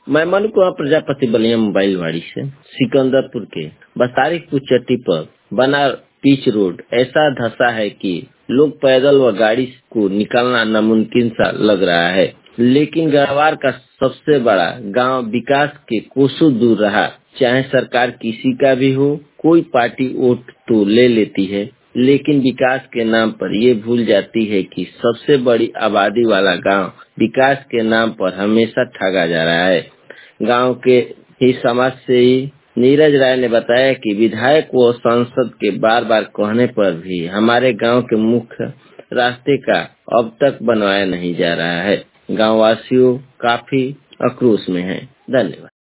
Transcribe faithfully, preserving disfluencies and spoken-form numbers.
मैं मनु कुमार प्रजापति बलिया मोबाइलवाड़ी से सिकंदरपुर के बसारीपुर चट्टी पर बना पिच रोड ऐसा धंसा है कि लोग पैदल व गाड़ी को निकलना नामुमकिन सा लग रहा है। लेकिन गढ़वार का सबसे बड़ा गांव विकास के कोसों दूर रहा। चाहे सरकार किसी का भी हो, कोई पार्टी वोट तो ले लेती है, लेकिन विकास के नाम पर ये भूल जाती है कि सबसे बड़ी आबादी वाला गांव विकास के नाम पर हमेशा ठगा जा रहा है। गांव के ही समाज से ही नीरज राय ने बताया कि विधायक व सांसद के बार बार कहने पर भी हमारे गांव के मुख्य रास्ते का अब तक बनवाया नहीं जा रहा है। गांव वासियों काफी आक्रोश में हैं। धन्यवाद।